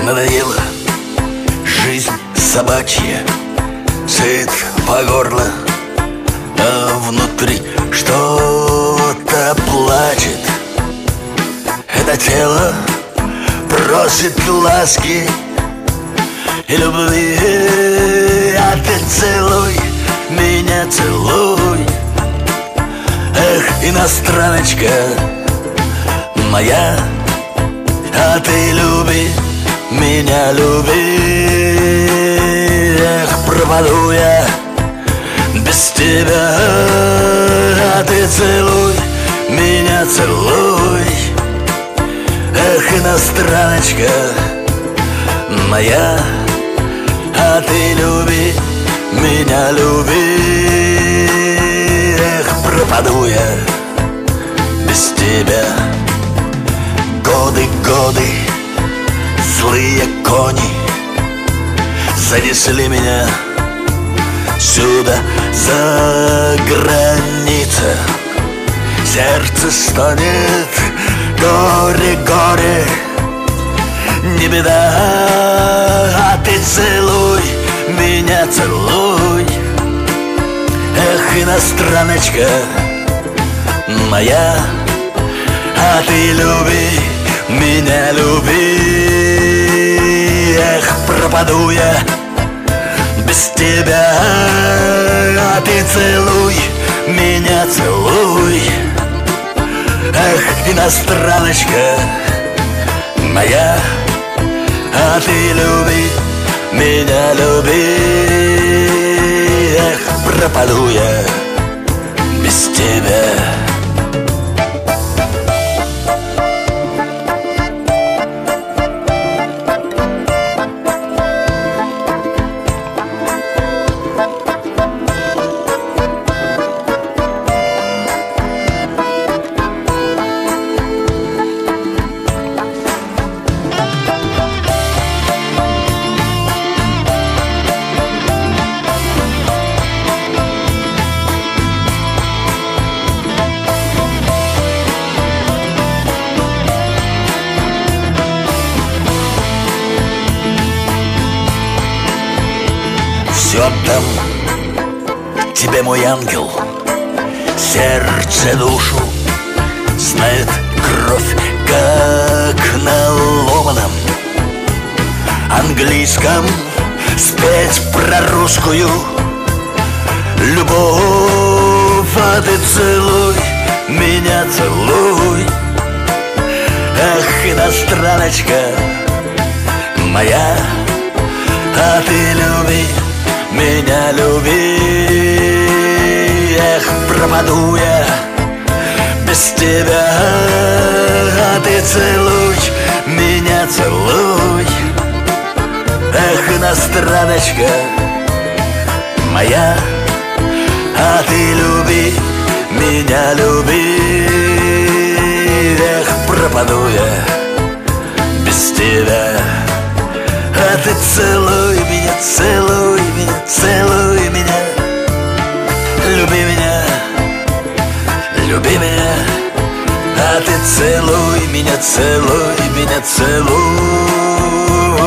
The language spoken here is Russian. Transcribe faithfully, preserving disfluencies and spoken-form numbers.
надоела жизнь собачья, сыт по горло, а внутри что-то плачет. Это тело просит ласки и любви, а ты целуй меня, целуй. Эх, иностраночка моя, а ты люби меня, люби. Эх, пропаду я без тебя, а ты целуй меня, целуй. Эх, иностраночка моя, а ты люби меня, люби. Эх, пропаду я без тебя. Годы, годы, злые кони занесли меня сюда, за граница. Сердце стонет, горе, горе, не беда, а ты целуй меня, целуй. Эх, иностраночка моя, а ты люби меня, люби. Эх, пропаду я без тебя, а ты целуй меня, целуй. Эх, иностраночка моя, а ты люби меня, люби. Эх, пропаду я без тебя. Все отдам тебе, мой ангел, сердце, душу. Знает кровь, как на ломаном английском спеть про русскую любовь. А ты целуй меня, целуй. Эх, иностраночка моя, а ты люби меня, люби. Эх, пропаду я без тебя, а ты целуй меня, целуй. Эх, иностраночка моя, а ты люби меня, люби. Эх, пропаду я без тебя, а ты целуй меня, целуй меня, целуй меня. Люби меня, люби меня, а ты целуй меня, целуй меня, целуй.